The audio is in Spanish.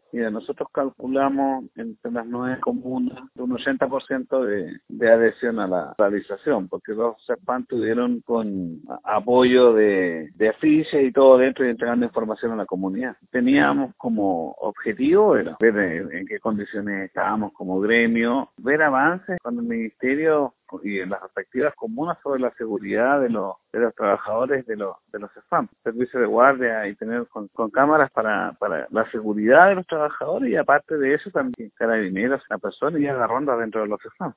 Mira, nosotros calculamos entre las 9 comunas un 80% de adhesión a la realización, porque los CERPAN tuvieron con apoyo de afiches y todo dentro y entregando información a la comunidad. Teníamos como objetivo era ver en qué condiciones estábamos como gremio, ver avances con el Ministerio y en las respectivas comunas sobre la seguridad de los trabajadores de los CEFAM, servicio de guardia, y tener con cámaras para la seguridad de los trabajadores, y aparte de eso también carabineros, la persona y agarrando dentro de los CEFAM.